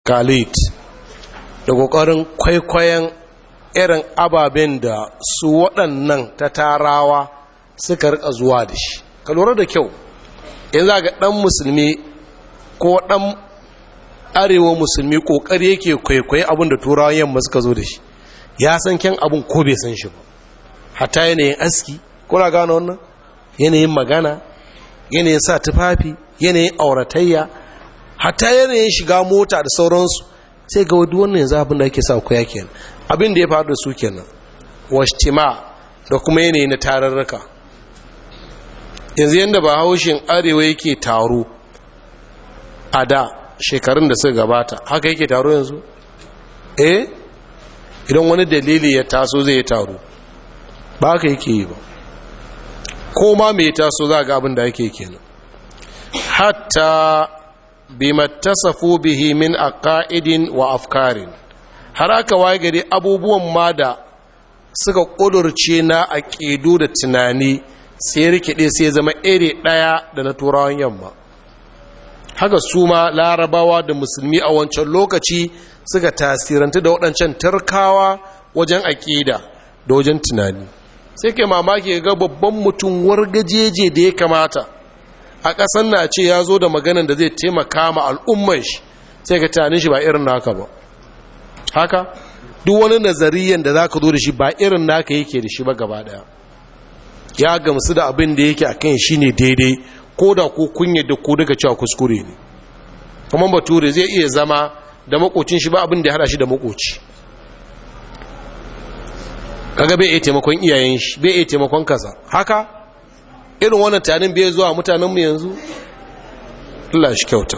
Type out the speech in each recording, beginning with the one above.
Khalid da ƙoƙarin kwaikwayon irin ababen da su waɗannan ta tarawa suka rika zuwa da shi. Ka lura da kyau, yanzu ga ɗan musulmi ko ɗan arewa musulmi ƙoƙari yake kwaikwayi abin da turawan yamma suka zo da shi, ya san kyan abin ko bai san shi ba. Hatta yanayin aski, kuna gane wannan, yanayin magana, yanayin sa tufafi, yanayin auratayya, hatta yanayin shiga mota da sauransu, sai ga wadu wannan yanzu abin da ake sa koya kenan, abin da ya faru da su kenan. Washtima da kuma yanayi na tararraka, yanzu yadda ba haushin arewa yake taro a da shekarun da suka gabata, haka yake taro yanzu. Idan wani dalili ya taso zai yi taro, ba haka yake yi ba. Ko ma mai taso za ga abin da yake kenan. Hatta bima tasafu bihi min aqaidin wa afkarin, har aka waye gari abubuwan ma da suka kudurce na aqidu da tunani sai rikide sai zama iri daya da na turawan yamma. Haka su ma larabawa da musulmi a wancan lokaci suka tasiranta da waɗancan turkawa wajen aqida da wajen tunani. Sai kai mamaki ga babban mutum wargajeje da ya kamata a ƙasan na ce ya zo da maganan da zai taimaka ma al'umman shi, sai ka tunanin shi ba irin naka ba. Haka duk wani nazariyan da za ka zo da shi ba irin naka yake da shi ba gaba daya. Ya gamsu da abin da yake a kan shi ne daidai, ko da ko kunya da ko daga cewa kuskure ne. Kuma bature zai iya zama da makocin shi ba abin da ya hada shi da makoci. Kaga bai iya taimakon iyayen shi, bai iya taimakon kaza. Haka irin wannan tanin bai zuwa mutanenmu yanzu. Allah shi kyauta.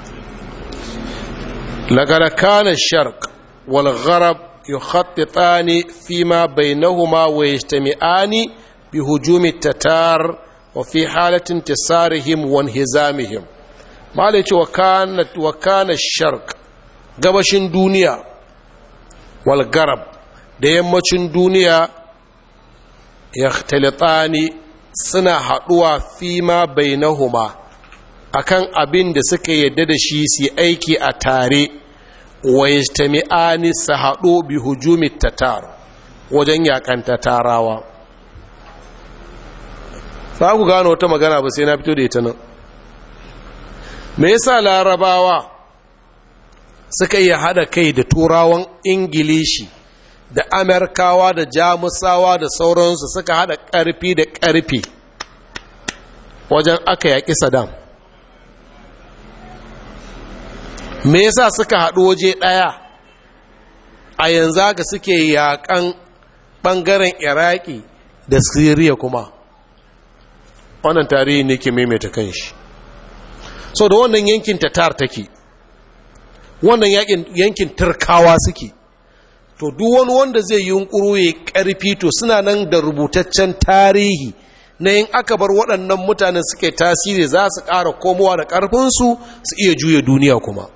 Laqad kana ash-sharq wal gharab yukhattitani fima bainahuma wa yajtami'ani bi hujumi at-tatar wa fi halati intisarihim wa inhizamihim. Malai ce wa kana ash-sharq, gabashin duniya, wal gharab da yammacin duniya, yakhtalitani suna haɗuwa fima bainahuma akan abin da suka yadda da shi su aiki a tare, wa yajtami'ani su haɗu bi hujumi tatar wajen yakan tatarawa. Za ku gano wata magana ba sai na fito da ita nan. Me yasa larabawa suka iya haɗa kai da turawan ingilishi da amerikawa da jamusawa da sauransu suka hada karfi da karfi wajen aka yaƙi Saddam? Me yasa suka haɗu waje ɗaya a yanzu haka suke yaƙan ɓangaren Iraki da Siriya kuma? Wannan tarihi ne ke maimaita kanshi. So da wannan yankin Tatar take, wannan yankin Turkawa suke. To duk wani wanda zai yi yunkuru ya ƙarfi, to suna nan da rubutaccen tarihi na yin aka bar waɗannan mutanen suke tasiri za su ƙara komowa da ƙarfinsu su iya juya duniya kuma.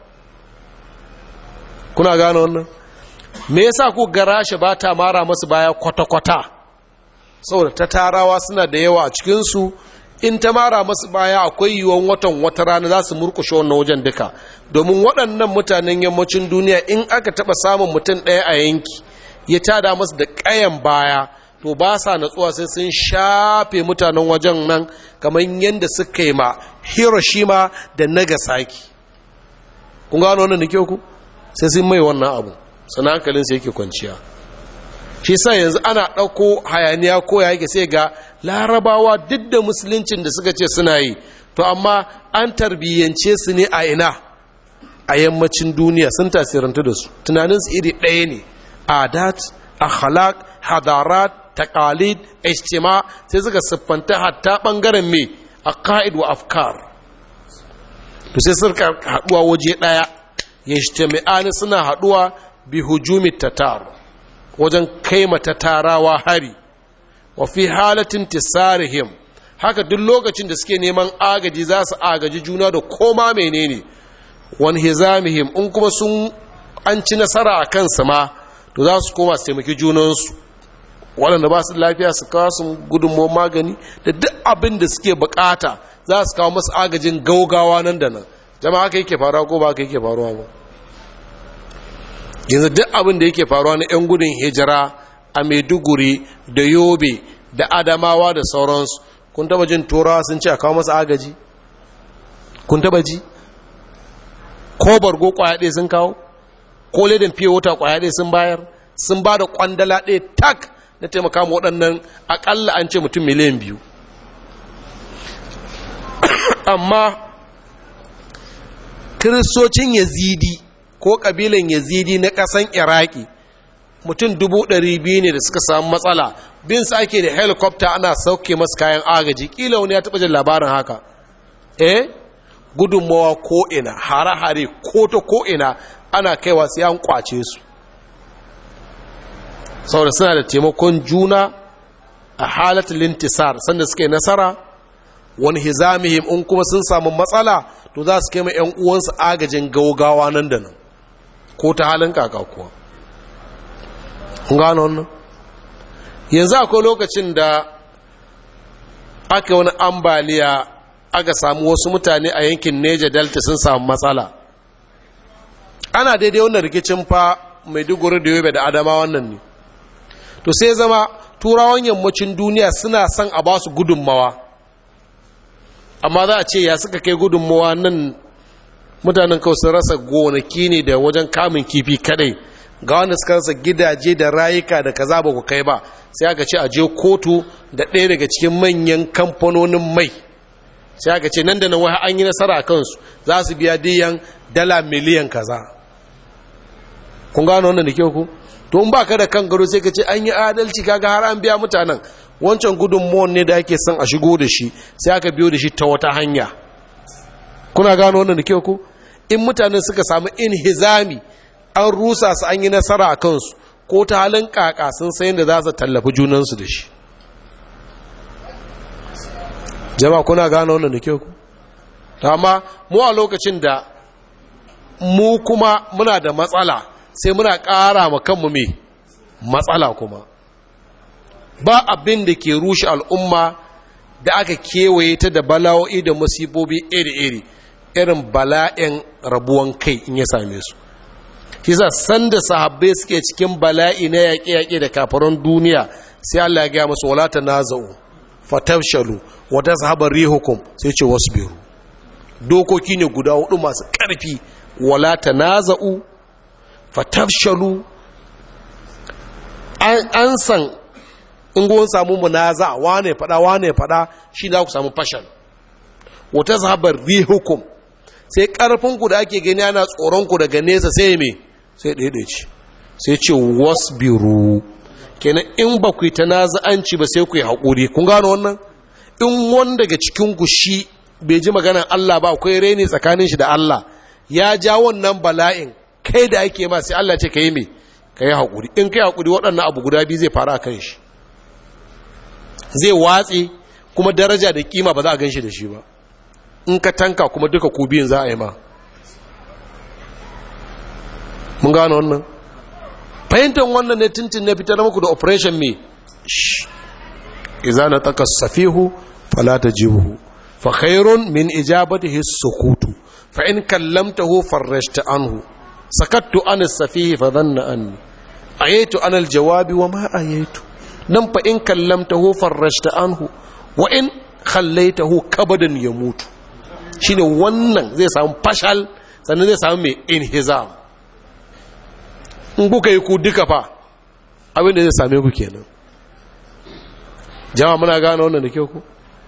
Kuna gane wannan? Me yasa ku ga Rasha ba ta mara masu baya kwata-kwata? Saboda ta tarawa suna da yawa a cikinsu, in ta mara masu baya akwai yiwuwan wata rana za su murkushe wannan wajen duka. Domin waɗannan mutanen yammacin duniya in aka taɓa samun mutum ɗaya a yanki ya tada masu da ƙayan baya, to ba sa natsuwa sai sun shafe mutanen wajen nan kamar yadda suka yi ma Hiroshima da Nagasaki. Kun gano wannan da kyau ku? Sai sun mai wannan abu, sana hankalin sai yake kwanciya. Shi sa yanzu ana ɗauko hayaniya ko ya yake sai ga larabawa duk da musuluncin da suka ce suna yi, to amma an tarbiyyance su ne a ina? A yammacin duniya sun tasirantu da su, tunaninsu iri ɗaya ne, adat, akhlaq, hadarat, taqalid, ijtima, sai suka siffanta hatta ɓangaren me aqaid wa afkar. To sai suka haɗuwa waje ɗaya, yajtami'ani suna haɗuwa bi hujumi tatar wajen kaima tatarawa hari, wa fi halatin tisarihim, haka duk lokacin da suke neman agaji za su agaji juna da koma menene, wani hizamihim, in kuma sun an ci nasara a kansu ma, to za su koma su taimaki junansu, waɗanda ba su lafiya su kawo su gudunmuwan magani da duk abin da suke bukata za su kawo masu agajin gaugawa nan da nan. Jama'a haka yake faruwa ko ba haka yake faruwa ba? yanzu duk abin da yake faruwa na 'yan gudun hijira a maiduguri da yobe da adamawa da sauransu, kun taba jin turawa sun ce a kawo masa agaji? Kun taba ji? Ko bargo kwaya ɗaya sun kawo? Ko ledan fiye wuta kwaya ɗaya sun bayar? Sun ba da kwandala ɗaya tak na taimaka ma waɗannan aƙalla an ce mutum miliyan 2. Amma kiristocin yazidi ko ƙabilan yazidi na ƙasan iraki mutum 200,000 ne da suka samu matsala, bin su ake da helicopter ana sauke masu kayan agaji. Ƙila wani ya taɓa jin labarin haka. Gudunmawa ko'ina, hare-hare ko ta ko'ina ana kaiwa sai an kwace su, saboda suna da taimakon juna a halatul lintisar. Sanda suke nasara, wani hizamihim in kuma sun samu matsala to za su kai ma 'yan uwansu agajin gaugawa nan da nan, ko ta halin kaka kuwa. Kun gano wannan? Yanzu akwai lokacin da aka wani ambaliya, aka samu wasu mutane a yankin Niger Delta sun samu matsala. Ana daidai wannan rikicin fa Maiduguri da Yobe da Adama wannan ne. To sai zama turawan yammacin duniya suna son a ba su gudunmawa, amma za a ce ya suka kai gudunmawa nan. Mutanen kawai sun rasa gonaki ne da wajen kamun kifi kadai, ga wanda suka rasa gidaje da rayuka da kaza ba ku kai ba, sai aka ce a je kotu da ɗaya daga cikin manyan kamfanonin mai, sai aka ce nan da nan wai an yi nasara a kansu, za su biya diyan dala miliyan kaza. Kun gano wannan da kyau ku? To in ba ka da kan gado sai ka ce an yi adalci, kaga har an biya mutanen. Wancan gudunmuwan ne da ake son a shigo da shi, sai aka biyo da shi ta wata hanya. Kuna gano wannan da kyau ku? In mutanen suka samu inhizami, an rusa su, an yi nasara a kansu, ko ta halin kaka sun sayin da za su tallafi junansu da shi. Jama'a kuna gano wannan da kyau ku? Amma mu a lokacin da mu kuma muna da matsala, sai muna ƙara ma kanmu mai matsala kuma. Ba abin da ke rushe al'umma da aka kewaye ta da bala'o'i da musibobi iri-iri irin bala'in rabuwan kai in ya same su. Kisa sanda sahabbai suke cikin bala'i na yaƙe-yaƙe da kafaran duniya, sai Allah ya gaya masu wala tanaza'u fatafshalu wa tazhaba rihukum, sai ce wasbiru. Dokoki ne guda 4 masu ƙarfi, wala tanaza'u fatafshalu. An san in gon samu munaza, wane fada shi za ku samu fashal. wa tazhaba rihukum, sai ƙarfinku da ake gani ana tsoronku daga nesa sai me sai daidaici, sai ce wasbiru. Kenan in ba ku yi tanaza'anci ba sai ku yi haƙuri. Kun gano wannan? In wanda daga cikinku shi bai ji maganar Allah ba, akwai reni tsakanin shi da Allah, ya ja wannan bala'in, kai da ake ma sai Allah ce ka yi me ka yi haƙuri. In ka yi haƙuri, waɗannan abu guda biyu zai faru a kan shi, zai watse kuma daraja da kima ba za a gan shi da shi ba. In ka tanka kuma duka ku biyun za a yi ma. Mun gano wannan? Fahimtar wannan ne tintin na fitar muku da operation me iza na taka safihu fala tajibuhu fa khairun min ijabatihi sukutu fa in kallamtahu farrashta anhu sakattu an safihi fa dhanna anni ayaitu an aljawabi wa ma ayaitu. nan fa in kallamtahu farrashta anhu wa in khallaitahu kabadan yamutu. shine wannan zai samu fashal, sannan zai samu mai inhizam. in kuka yi ku duka fa abin da zai same ku kenan. jama'a muna gane wannan da kyau ku?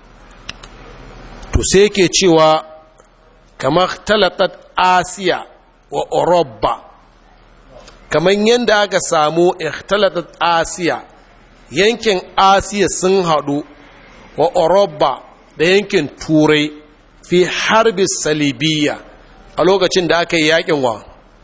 To sai yake cewa kamar talatat asiya wa Europa, kamar yadda aka samu ikhtalatat asiya, yankin asiya sun haɗu, wa Europa da yankin turai, fi harbi salibiyya, a lokacin da aka yi yakin wa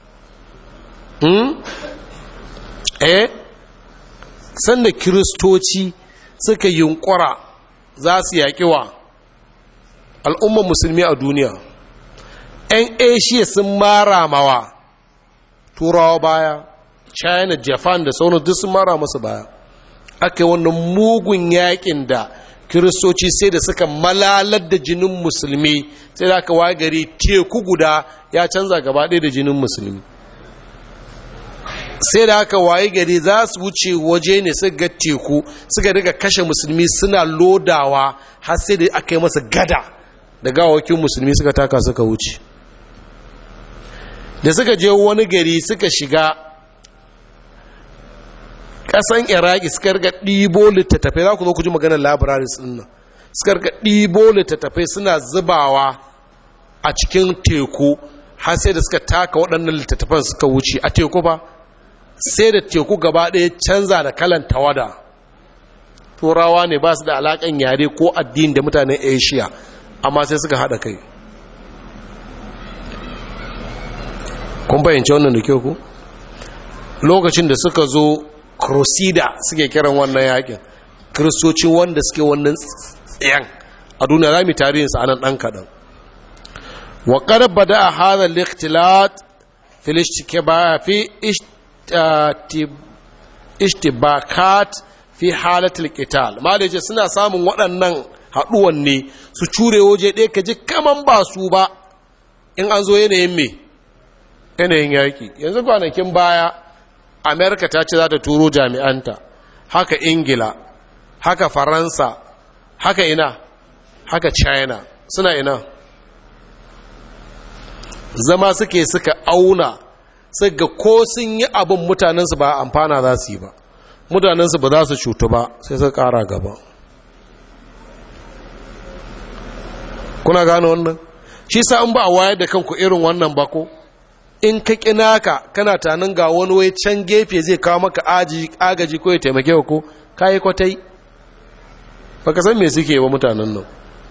sanda kiristoci suka yunkura za su yaƙi wa al'ummar musulmi a duniya. 'yan asia sun mara mawa turawa baya, china, japan da sauran duk sun mara masu baya. aka yi wannan mugun yaƙin da kiristoci sai da suka malalar da jinin musulmi, sai da aka waye gari teku guda ya canza gaba ɗaya da jinin musulmi. sai da aka waye gari za su wuce waje ne su ga teku suka daga kashe musulmi suna lodawa har sai da aka yi masa gada da gawakin musulmi suka taka suka wuce. Da suka je wani gari suka shiga ƙasan iraki suka riga ɗibo littattafai, za ku zo ku ji maganar labararis ɗin nan, suka riga ɗibo littattafai suna zubawa a cikin teku har sai da suka taka waɗannan littattafan suka wuce a teku ba, sai da teku gaba ɗaya canza da kalan tawada. Turawa ne ba su da alaƙan yare ko addini da mutanen asia, amma sai suka haɗa kai. kun bayyance wannan da kyau ku? Lokacin da suka zo crusader suke kiran wannan yakin, kiristoci wanda suke wannan tsayan a duniya, za mu tarihinsa a nan ɗan kaɗan. wa ƙar bada a hadar likhtilat fi ishtibakat fi halatul qital. Malaje suna samun waɗannan haɗuwan ne su cure waje ɗaya ka ji kaman ba su ba in an zo yanayin me yanayin yaƙi. Yanzu kwanakin baya Amerika ta ce za ta turo jami'anta, haka Ingila, haka Faransa, haka ina, haka China, suna ina zama suka auna suka ko sun yi abin mutanensu ba amfana za su yi ba, mutanensu ba za su cutu ba, sai suka ƙara gaba. kuna gano wannan? Shi sa in ba a wayar da kanku irin wannan ba ko in ka ƙinaka kana tanin ga wani wai can gefe zai kawo maka agaji ko ya taimake ko kayi kwatai ba ka san me suke wa mutanen nan.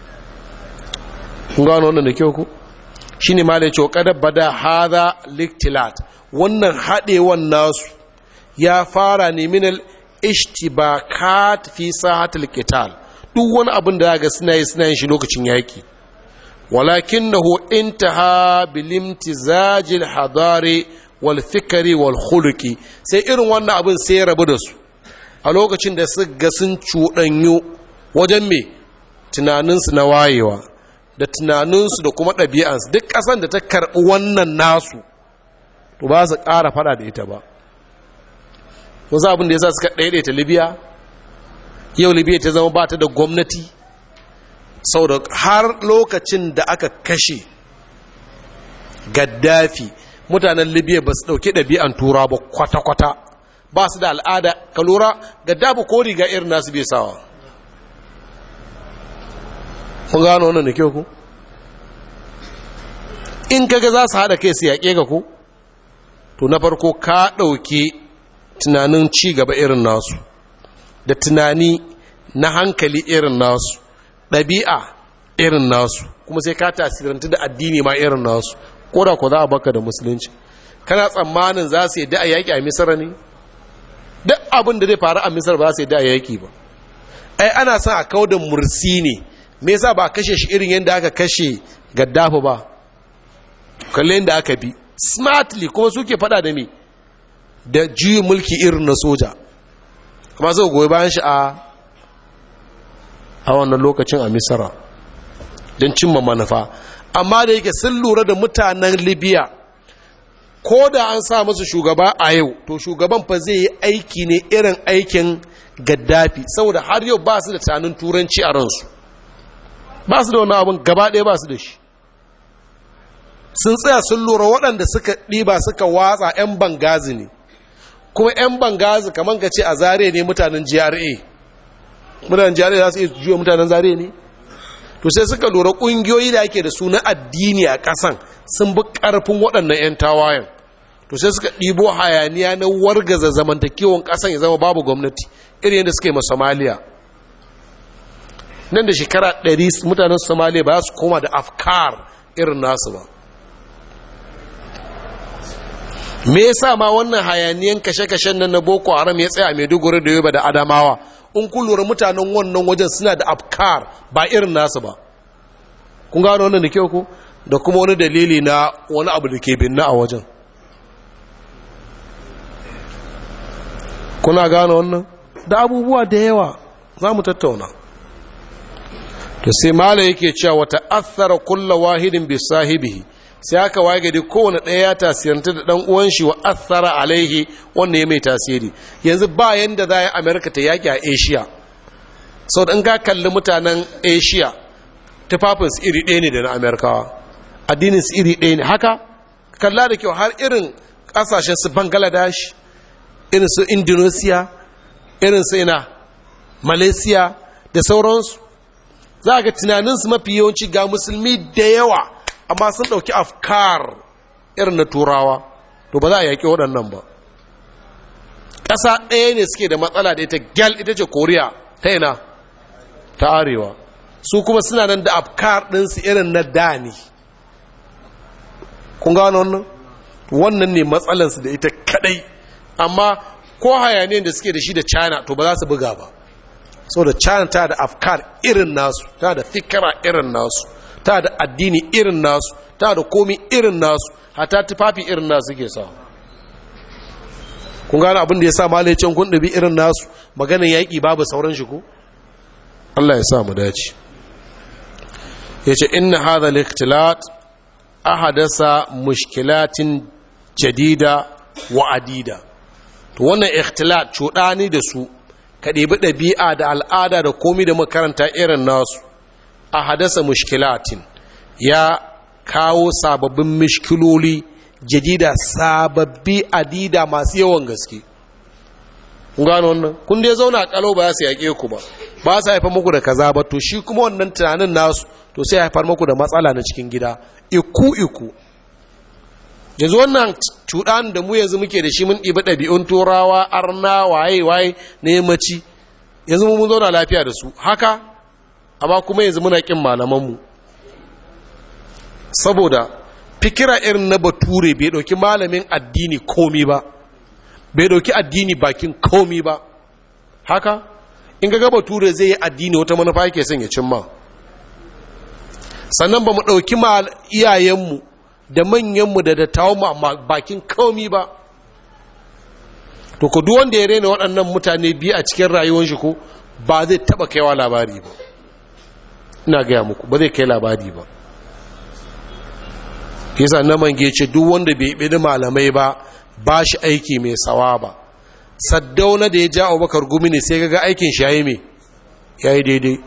kun gano wannan da kyau ko shi ne ma da cewa kada bada hada liktilat, wannan haɗewan nasu ya fara ne minal ishtibakat fi sahatul qital. duk wani abin da ga suna yin shi lokacin yaki, walakinahu intaha bil imtizajil hadari wal fikri wal khuluqi. sai irin wannan abin sai ya rabu da su a lokacin da su ga sun cuɗanyu wajen me tunaninsu na wayewa da tunaninsu da kuma ɗabi'ansu. duk ƙasan da ta karɓi wannan nasu to ba su ƙara faɗa da ita ba. wasu abin da ya sa suka ɗaiɗaita libya, yau libya ta zama ba ta da gwamnati sau da har lokacin da aka kashe gaddafi mutanen libya ba su ɗauki ɗabi'an tura ba kwata-kwata, ba su da al'ada. ka lura gaddafi ko riga irin nasu bai sawa. kun gano wannan da kyau ku? in kaga za su haɗa kai su yaƙe ga ku, to na farko ka ɗauki tunanin ci gaba irin nasu da tunani na hankali irin nasu, ɗabi'a irin nasu, kuma sai ka tasirantu da addini ma irin nasu, ko da ku za a baka da musulunci. kana tsammanin za su yadda a yaƙi a misira ne? duk abin da zai faru a misira ba za su yadda a yaƙi ba. ai ana son a kawo da mursi ne, me yasa ba a kashe shi irin yadda aka kashe gaddafi ba? kalle yadda aka bi smartly, kuma suke fada da me da juyin mulki irin na soja, amma sai goyi bayan shi a wannan lokacin a misira don cimma manufa. amma da yake sun lura da mutanen libya, ko da an sa musu shugaba a yau, to shugaban fa zai yi aiki ne irin aikin gaddafi, saboda har yau ba su da tunanin turanci a ransu, ba su da wani abin gaba ɗaya ba su da shi. sun tsaya sun lura waɗanda suka ɗiba suka watsa 'yan bangazi ne, kuma 'yan bangazi kamar ka ce a zare ne mutanen GRA. mutanen GRA za su iya juya mutanen zare ne? to sai suka lura ƙungiyoyi da ake da su na addini a ƙasan sun bi ƙarfin waɗannan 'yan tawayen, to sai suka ɗibo hayaniya na wargaza zamantakewan ƙasan ya zama babu gwamnati, irin yadda suka yi ma Somalia. nan da shekara 100 mutanen Somalia ba su koma da afkar irin nasu ba. me yasa ma wannan hayaniyan kashe-kashen nan na Boko Haram ya tsaya Maiduguri da Yobe da Adamawa? in kun lura mutanen wannan wajen suna da afkar ba irin nasu ba. kun gano wannan da kyau ko? da kuma wani dalili na wani abu da ke binne a wajen. kuna gano wannan da abubuwa da yawa za mu tattauna. to sai mala yake cewa wata athara kulla wahidin bi sahibihi, sai aka waye gari kowane ɗaya ya tasiranta da ɗan uwan shi wa athara alaihi wanda ya mai tasiri. Yanzu ba yanda za a yi Amerika ta yaƙi a Asia, sau da in ka kalli mutanen Asia tufafinsu iri ɗaya ne da na Amerikawa, addininsu iri ɗaya ne. Haka kalla da kyau har irin ƙasashen su Bangladesh, irin su Indonesia, irin su ina Malaysia da sauransu, za ga tunaninsu mafi yawanci ga musulmi da yawa amma sun ɗauki afkar irin na turawa, to ba za a yaƙi waɗannan ba. ƙasa ɗaya ne suke da matsala da ita gyal, ita ce Koriya ta ina ta arewa, su kuma suna nan da afkar ɗinsu irin na dani. Kun gano wannan ne matsalansu da ita kadai. Amma ko hayaniyar da suke da shi da China to ba za su buga ba, so da China ta da afkar irin nasu, ta da fikira irin nasu, ta da addini irin nasu, ta da komi irin nasu, hata tufafi irin nasu ke sa. Kun gano abin da ya sa malaycin kun ɗabi irin nasu, maganin yaƙi babu sauran shi ko? Allah ya sa mu dace. Ya ce inna hadha al-ikhtilat ahadasa mushkilatin jadida wa adida. To wannan ikhtilat cuɗani da su, ka ɗebi ɗabi'a da al'ada da komi da makaranta irin nasu, ahadasa mushkilatin ya kawo sababbin mishkiloli jadida, sababbi adida masu yawan gaske. Kun gano wannan? Kun dai zauna a kalau ba su yaƙe ku ba su haifar muku da kaza ba, to shi kuma wannan tunanin nasu to sai haifar muku da matsala na cikin gida iku. Yanzu wannan cuɗan da mu yanzu muke da shi, mun ɗiba ɗabi'un turawa, arna, waye na yammaci, yanzu mun zauna lafiya da su haka, amma kuma yanzu muna ƙin malamanmu saboda fikira irin na bature bai ɗauki malamin addini komi ba, bai ɗauki addini bakin komi ba. Haka in ga bature zai yi addini wata manufa yake son ya cimma. Sannan ba mu ɗauki iyayenmu da manyanmu da dattawanmu amma bakin komi ba. To ku duk wanda ya rena waɗannan mutane biyu a cikin rayuwar shi ko ba zai taɓa kaiwa labari ba. Ina gaya muku ba zai kai labari ba. Yasa na mange ce duk wanda bai bi malamai ba shi aiki mai sawa ba. Saddauna da ya ja Abubakar Gumi ne sai ga aikin shi yayi me yayi daidai.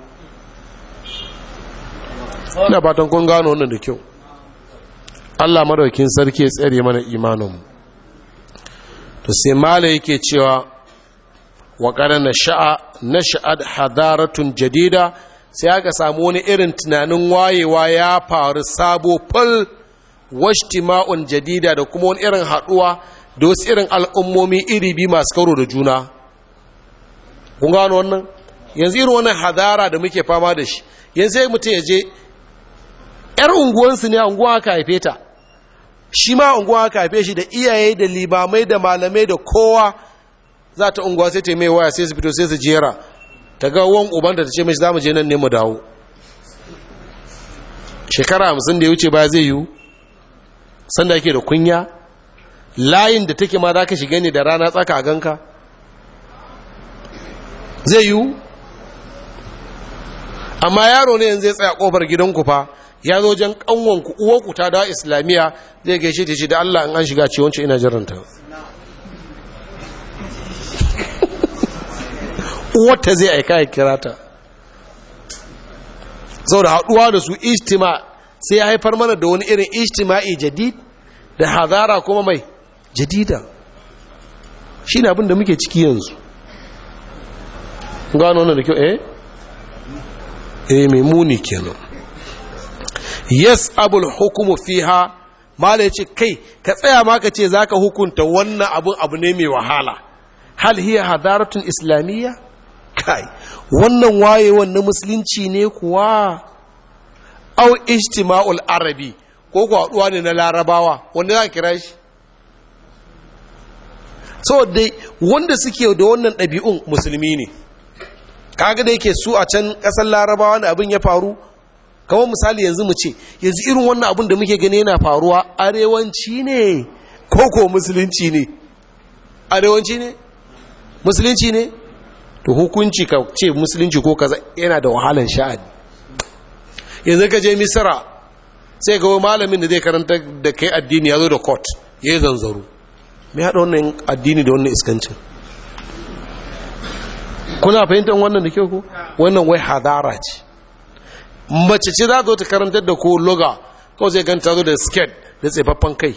Ina fatan kun gano wannan da kyau. Allah madaukin sarki ya tsare mana imaninmu. To sai mala yake cewa wa qad nasha'at hadaratun jadida, sai aka samu wani irin tunanin wayewa ya faru sabo fal, wajtima'un jadida, da kuma wani irin haduwa da wasu irin al'ummomi iri bi masu karo da juna. Kun gano wannan? Yanzu irin wannan hadara da muke fama da shi, yanzu sai mutum ya je ‘yar unguwansu ne, unguwa aka haife ta, shi ma unguwa aka haife shi da iyaye da libamai da malamai da kowa, za ta unguwa sai ta mai waya sai su fito sai su jera, ta ga wan ubanta ta ce mashi za mu je nan ne mu dawo. Shekara 50 da ya wuce ba zai yiwu, sanda yake da kunya, layin da take ma za ka shiga ne da rana tsaka a ganka, zai yiwu. Amma yaro ne yanzu zai tsaya kofar gidanku fa, ya zo jan kanwanku uwarku ta da islamiyya, zai gaishe ta ce da Allah in an shiga ce wancan ina jiranta. Uwarta zai aika ya kira ta. Sau da haɗuwa da su ijtima sai ya haifar mana da wani irin ijtima'i jadid da hadara kuma mai jadida. Shi ne abin da muke ciki yanzu. Gano wannan da kyau mai muni kenan. Yes, abul hukumu fiha, mala ya ce kai ka tsaya ma ka ce za ka hukunta wannan abu ne mai wahala. Hal hiya hadaratun islamiyya? Kai, wannan wayewan na musulunci ne kuwa? Au ijtima'ul arabi, ko kuwa haɗuwa ne na larabawa, wanda za a kira shi? Saboda wanda suke da wannan ɗabi'un musulmi ne. Kaga da yake su a can ƙasar larabawa da abin ya faru, kamar misali yanzu mu ce yanzu irin wannan abin da muke gani yana faruwa arewanci ne ko musulunci ne? Arewanci ne? Musulunci ne? To hukunci ka ce musulunci ko kaza yana da wahalan sha'ani. Yanzu ka je Misra sai ga malamin da zai karanta da kai addini ya zo da court ya yi zanzaro mai haɗa wannan addini da wannan iskancin kuna fahimtar wannan da kyau ko wannan wai hadara ce mace ce za ta karantar da ko loga kawai zai ganta zo da skirt da tsefaffen kai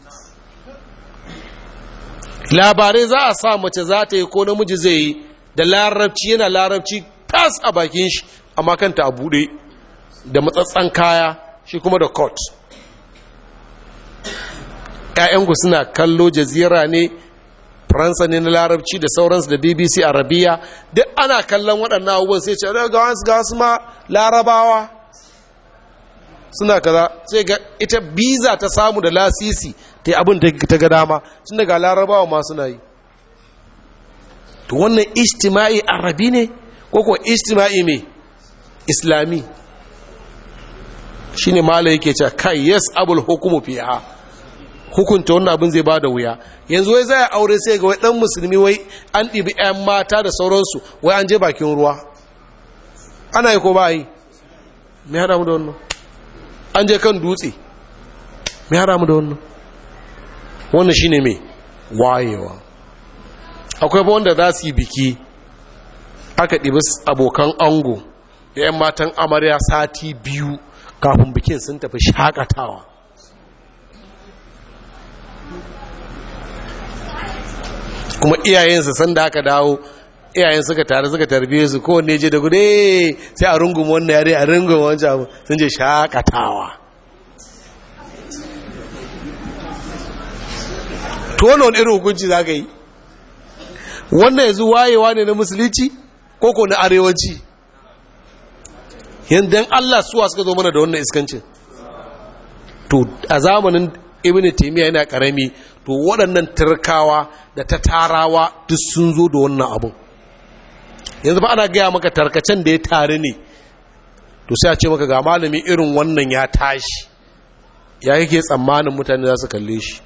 labarai za a sa mace za ta yi ko namiji zai yi da larabci yana larabci tas a bakin shi amma kanta a buɗe da matsatsan kaya shi kuma da coat ‘ya'yanku suna kallo jazira ne faransa ne na larabci da sauransu da bbc arabiya duk ana kallon waɗannan abubuwan sai ce ga wasu ma larabawa suna kaza sai ga ita biza ta samu da lasisi ta yi abin ta ga dama tun daga larabawa ma suna yi to wannan ijtima'i arabi ne ko kuwa ijtima'i mai islami shine mala yake cewa kai yes abul hukumu fiha hukunta wannan abin zai bada wuya yanzu wai zai aure sai ga wai dan musulmi wai an ɗibi 'yan mata da sauransu wai an je bakin ruwa ana yi ko ba yi me hada mu da wannan an je kan dutse me hada mu da wannan wannan shine me wayewa akwai ba wanda za su yi biki aka ɗibi abokan ango da 'yan matan amarya sati biyu kafin bikin sun tafi shakatawa kuma iyayensu sanda aka dawo iyayen suka tare suka tarbiye su kowanne je da gude sai a rungun wannan yare a rungun wancan abu sun je shakatawa to wani irin hukunci za ka yi wannan yanzu wayewa ne na musulunci ko na arewaci yadda Allah suwa suka zo mana da wannan iskancin to a zamanin ibn taymiya yana karami to waɗannan turkawa da ta tarawa duk sun zo da wannan abun yanzu ba ana gaya maka tarkacen da ya tare ne to sai a ce maka ga malami irin wannan ya tashi ya yake tsammanin mutane za su kalle shi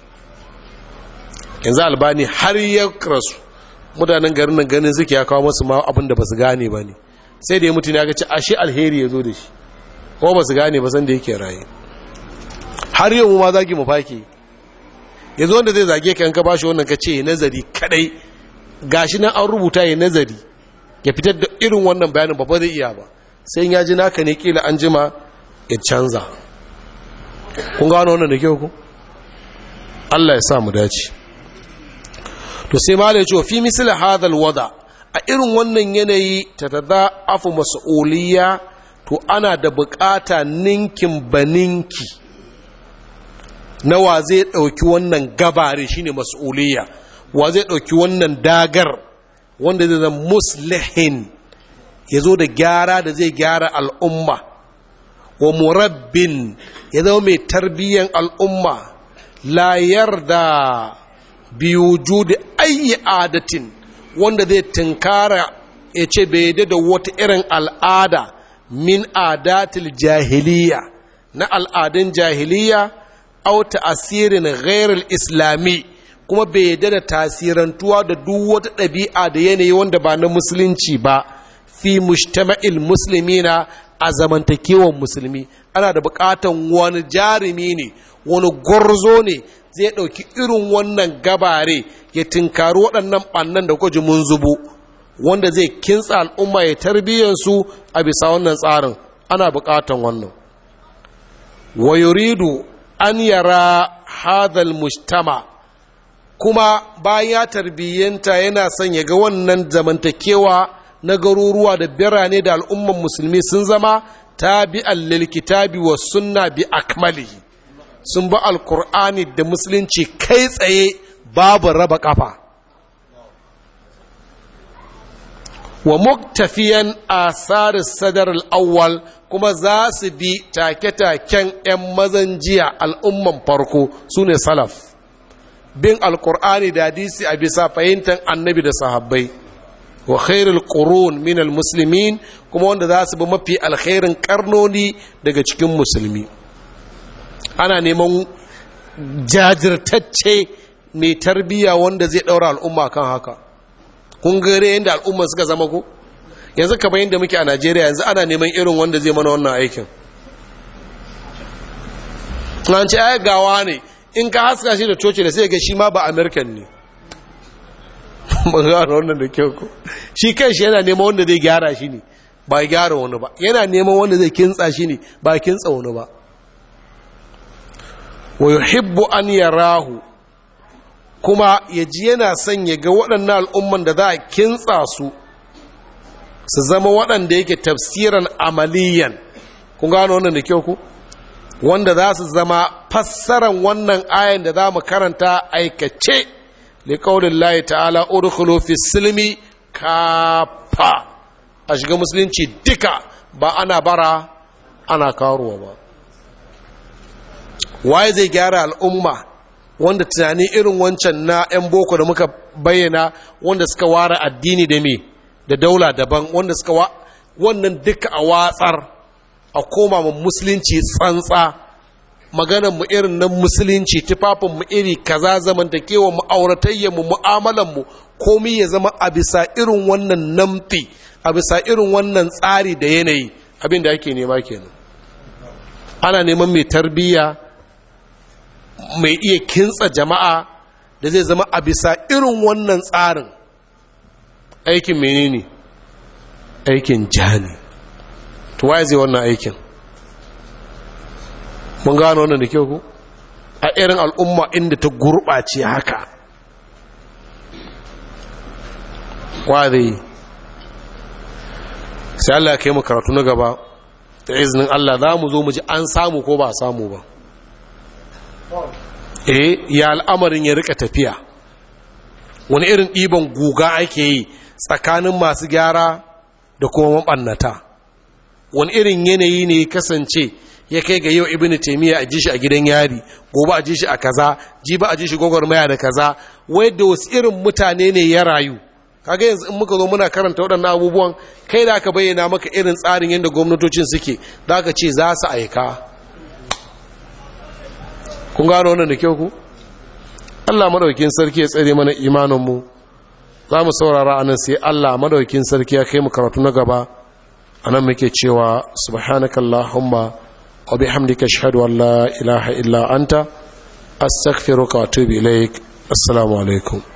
yanzu albani har ya rasu mutanen garin nan ganin suke ya kawo masu ma abin da ba su gane ba ne sai da ya mutu ne ya ce ashe alheri ya zo da shi ko ba su gane ba san da yake raye har yau mu ma zagi mu fake yanzu wanda zai zage ka yanka bashi wannan ka ce nazari kadai gashi nan an rubuta ya nazari ya fitar da irin wannan bayanin ba zai iya ba sai ya ji naka ne kila an jima ya canza kun gano wannan da kyau ku Allah ya sa mu dace to sai malai ce fi misali hadal wada a irin wannan yanayi ta tada afu mas'uliyya to ana da bukata ninkin baninki na wa zai ɗauki wannan gabare shine mas'uliyya wa zai ɗauki wannan dagar wanda zai zama muslihin ya zo da gyara da zai gyara al'umma wa murabbin ya zama mai tarbiyyan al'umma la yarda biwujudi ayi adatin wanda zai tunkara ya ce bai yadda da wata irin al'ada min adatil jahiliya na al'adun jahiliya au ta'asirin ghairul islami kuma bai yadda da tasirantuwa da duk wata ɗabi'a da yanayi wanda ba na musulunci ba fi mujtama'il muslimina a zamantakewar musulmi ana da buƙatan wani jarumi ne wani gwarzo ne zai ɗauki irin wannan gabare ya tinkari waɗannan ɓannan da kwaji mun zubo wanda zai kintsa al'umma ya tarbiyyansu a bisa wannan tsarin ana buƙatan wannan wa yuridu an yara hadal mujtama kuma bayan ya tarbiyyanta yana son ya ga wannan zamantakewa na garuruwa da birane da al'umman musulmi sun zama tabi'an lil kitabi was sunna bi akmalihi sun ba alkur'ani da musulunci kai tsaye babu raba kafa wa muktafiyan asar sadar al'awwal kuma za su bi take-taken 'yan mazan jiya al'umman farko su ne salaf bin alkur'ani da hadisi a bisa fahimtar annabi da sahabbai wa khairul qurun min almuslimin kuma wanda za su bi mafi alkhairin karnoni daga cikin musulmi ana neman jajirtacce mai tarbiyya wanda zai daura al'umma kan haka kun gare yadda al'umma suka zama ko yanzu kamar yadda muke a Najeriya yanzu ana neman irin wanda zai mana wannan aikin an ce ai gawa ne in ka haska shi da coci da sai ga shi ma ba American ne ba gano wannan da kyau ko shi kai shi yana neman wanda zai gyara shi ne ba gyara wani ba, yana neman wanda zai kintsa shi ne ba kintsa wani ba. wa yuhibbu an yarahu, kuma yaji yana son ya ga waɗannan al'umman da za a kintsa su zama waɗanda yake tafsiran amaliyan. kun gano wannan da kyau ku, wanda za su zama fassaran wannan ayan da za mu karanta aikace liqaulillahi ta'ala udkhulu fi silmi kafa, a shiga musulunci duka ba ana bara ana karuwa ba. waye zai gyara al'umma wanda tunani irin wancan na 'yan boko da muka bayyana, wanda suka ware addini da me da daula daban, wanda suka wannan duka a watsar a koma mu musulunci tsantsa, maganar mu irin nan musulunci, tufafin mu iri kaza, zamantakewa mu, auratayya mu, mu'amalan mu, komai ya zama a bisa irin wannan namfi, a bisa irin wannan tsari da yanayi. abin da ake nema kenan. ana neman mai tarbiyya, mai iya kintsa jama'a da zai zama a bisa irin wannan tsarin. aikin menene? aikin jani. to waye zai wannan aikin? mun gano wannan da kyau ku, a irin al'umma inda ta gurɓace haka wa zai yi? sai Allah ya kai mu karatu na gaba da izinin Allah za mu zo mu ji an samu ko ba samu ba. ya al'amarin ya rika tafiya, wani irin ɗiban guga ake yi tsakanin masu gyara da kuma maɓannata, wani irin yanayi ne kasance ya kai ga yau ibn taymiya a ji shi a gidan yari, gobe a ji shi a kaza, jiba a ji shi gwagwarmaya da kaza, wai da wasu irin mutane ne ya rayu. kaga yanzu in muka zo muna karanta waɗannan abubuwan, kai da aka bayyana maka irin tsarin yadda gwamnatocin suke, da aka ce za su aika. kun gano wannan da kyau ku? Allah madaukakin sarki ya tsare mana imaninmu. za mu saurara anan sai Allah madaukakin sarki ya kai mu karatu na gaba. anan muke cewa subhanakallahumma wa bihamdika ashhadu an la ilaha illa anta astaghfiruka wa atubu ilaik. assalamu alaikum.